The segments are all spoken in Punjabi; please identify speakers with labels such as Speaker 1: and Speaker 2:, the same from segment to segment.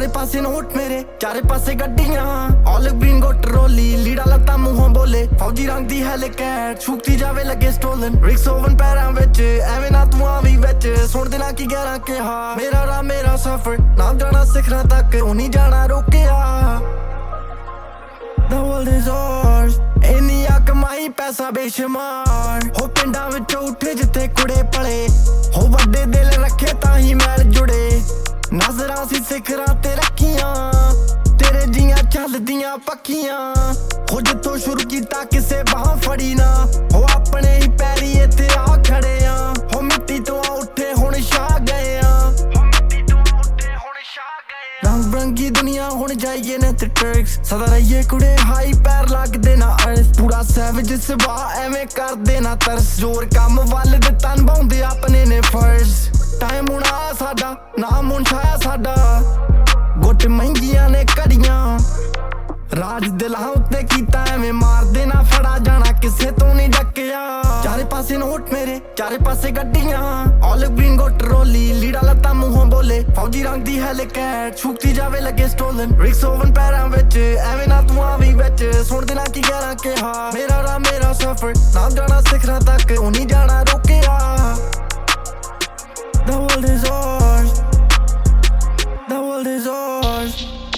Speaker 1: ਚਾਰੇ ਪਾਸੇ ਨੋਟ ਮੇਰੇ ਚਾਰੇ ਪਾਸੇ ਗੱਡੀਆਂ ਆਲਿਵ ਗ੍ਰੀਨ ਗੋਟ ਟਰੋਲੀ ਲੀੜਾ ਲੱਤਾਂ ਮੂੰਹੋਂ ਬੋਲੇ ਫੌਜੀ ਰੰਗ ਦੀ ਹੈਲੀਕੈਟ ਛੁਕਤੀ ਜਾਵੇ ਲੱਗੇ ਸਟੋਲਨ ਰਿਕਸ ਓਵਨ ਪੈਰਾਂ ਵਿੱਚ ਐਵੇਂ ਨਾ ਤੂੰ ਆਵੀਂ ਵਿੱਚ ਸੁਣਦੇ ਨਾ ਕੀ ਗਹਿਰਾ ਕਿਹਾ ਮੇਰਾ ਰਾਹ ਮੇਰਾ ਸਫ਼ਰ ਨਾ ਜਾਣਾ ਸਿਖਰਾਂ ਤੱਕ ਉਹ ਨਹੀਂ ਜਾਣਾ ਰੋਕਿਆ The world is ours ਇੰਨੀ ਆ ਕਮਾਈ ਪੈਸਾ ਬੇਸ਼ੁਮਾਰ ਹੋ ਪਿੰਡਾਂ ਵਿੱਚੋਂ ਉੱਠੇ ਜਿੱਥੇ ਕੁੜੇ ਪਲੇ ਹੋ ਵੱਡੇ ਦਿਲ ਰੱਖੇ ਤਾਂ ਹੀ ਮੈਲ ਜੁੜੇ ਨਜ਼ਰਾਂ ਸੀ ਸਿਖਰਾਂ ਤੇ ਰੱਖੀਆਂ ਤੇਰੇ ਜੀਆਂ ਚੱਲਦੀਆਂ ਪੱਕੀਆਂ ਹੋ ਜਿੱਥੋਂ ਸ਼ੁਰੂ ਕੀਤਾ ਕਿਸੇ ਬਾਹ ਫੜੀ ਨਾ ਹੋ ਆਪਣੇ ਹੀ ਪੈਰੀ ਇੱਥੇ ਆ ਖੜੇ ਆ ਹੋ ਮਿੱਟੀ ਤੋਂ ਉੱਠੇ ਹੁਣ ਛਾ ਗਏ ਆ ਰੰਗ ਬਰੰਗੀ ਦੁਨੀਆ ਹੁਣ ਜਾਈਏ ਨੇ ਤੇ ਟਰਕਸ ਸਦਾ ਰਹੀਏ ਕੁੜੇ ਹਾਈ ਪੈਰ ਲੱਗਦੇ ਨਾ ਅਰਥ ਪੂਰਾ ਸੈਵਜ ਸੁਭਾਅ ਐਵੇਂ ਕਰਦੇ ਨਾ ਤਰਸ ਜ਼ੋਰ ਕੰਮ ਵੱਲ ਦੇ ਤਨ ਬਾਉਂਦੇ ਆਪਣੇ ਨੇ ਫਰਜ਼ ਟਾਈਮ ਹੁਣ ਆ ਸਾਡਾ ਨਾਮ ਹੁਣ ਛਾਇਆ ਸਾਡਾ ਗੁੱਟ ਮਹਿੰਗੀਆਂ ਨੇ ਘੜੀਆਂ ਰਾਜ ਦਿਲਾਂ ਉੱਤੇ ਕੀਤਾ ਐਵੇਂ ਮਾਰਦੇ ਨਾ ਫੜਾ ਜਾਣਾ ਕਿਸੇ ਤੋਂ ਨਹੀਂ ਡੱਕਿਆ ਚਾਰੇ ਪਾਸੇ ਨੋਟ ਮੇਰੇ ਚਾਰੇ ਪਾਸੇ ਗੱਡੀਆਂ ਆਲਿਵ ਗ੍ਰੀਨ ਗੋਟ ਟਰੋਲੀ ਲੀੜਾ ਲੱਤਾਂ ਮੂੰਹੋਂ ਬੋਲੇ ਫੌਜੀ ਰੰਗ ਦੀ ਹੈਲੀਕੈਟ ਛੁਕਤੀ ਜਾਵੇ ਲੱਗੇ ਸਟੋਲਨ ਰਿਕਸ ਓਵਨ ਪੈਰਾਂ ਵਿੱਚ ਐਵੇਂ ਨਾ ਤੂੰ ਆਵੀਂ ਵਿੱਚ ਸੁਣਦੇ ਨਾ ਕੀ ਗਹਿਰਾ ਕਿਹਾ ਮੇਰਾ ਰਾਹ ਮੇਰਾ ਸਫ਼ਰ ਨਾ ਜਾਣਾ ਸਿਖਰਾਂ ਤੱਕ ਉਹ ਨਹੀਂ ਜਾਣਾ ਰੋਕਿਆ The world is ours The world is ours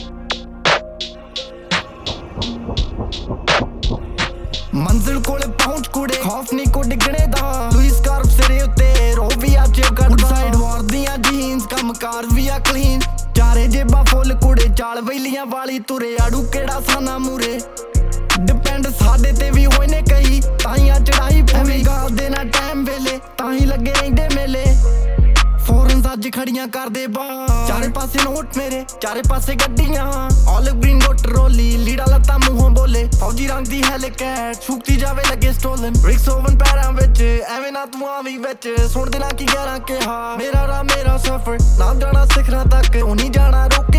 Speaker 1: ਮੰਜ਼ਿਲ ਕੋਲੇ ਪਹੁੰਚ ਕੁੜੇ ਖੌਫ ਨਹੀਂ ਕੋ ਡਿੱਗਣੇ ਦਾ ਲੂਈ ਸਕਾਰਫ ਸਿਰੇ ਉੱਤੇ ਰੋ ਵੀ ਆ ਚੇਪ ਕਰਦਾ ਸਾਈਡ ਵਾਰ ਦੀਆਂ ਜੀਨਸ ਕੰਮ ਕਾਰ ਵੀ ਆ ਕਲੀਨ ਚਾਰੇ ਜੇਬਾਂ ਫੁੱਲ ਕੁੜੇ ਚਾਲ ਵੈਲੀਆਂ ਵਾਲੀ ਤੁਰੇ ਆੜੂ ਕਿਹੜਾ ਸਾਨਾ ਮੂਰੇ ਡਿਪੈਂਡ ਸਾਡੇ ਤੇ ਵੀ ਹੋਏ ਨੇ ਕਈ ਤਾਈਆਂ ਚੜਾਈ ਐਵੇਂ ਗਾਲਦੇ ਨਾ ਟਾਈਮ ਵੇਲੇ ਤਾਂ ਹੀ ਲੱਗੇ ਰਹਿੰਦੇ ਮੇਲੇ ਫੋਰਨ ਅੱਜ ਖੜੀਆਂ ਕਰਦੇ ਬਾ ਚਾਰੇ ਪਾਸੇ ਨੋਟ ਮੇਰੇ ਚਾਰੇ ਪਾਸੇ ਗੱਡੀਆਂ ਆਲਿਵ ਗ੍ਰੀਨ ਗੋਟ ਟਰੋਲੀ ਲੀੜਾ ਲੱਤਾਂ ਮੂੰਹੋਂ ਬੋਲੇ ਫੌਜੀ ਰੰਗ ਦੀ ਹੈਲੀਕੈਟ ਛੁਕਤੀ ਜਾਵੇ ਲੱਗੇ ਸਟੋਲਨ ਰਿਕਸ ਓਵਨ ਪੈਰਾਂ ਵਿੱਚ ਐਵੇਂ ਨਾ ਤੂੰ ਆਵੀਂ ਵਿੱਚ ਸੁਣਦੇ ਨਾ ਕੀ ਗਹਿਰਾ ਕਿਹਾ ਮੇਰਾ ਰਾਹ ਮੇਰਾ ਸਫ਼ਰ ਨਾ ਜਾਣਾ ਸਿਖਰਾਂ ਤੱਕ ਉਹ ਨਹੀਂ ਜਾਣਾ ਰੋਕਿਆ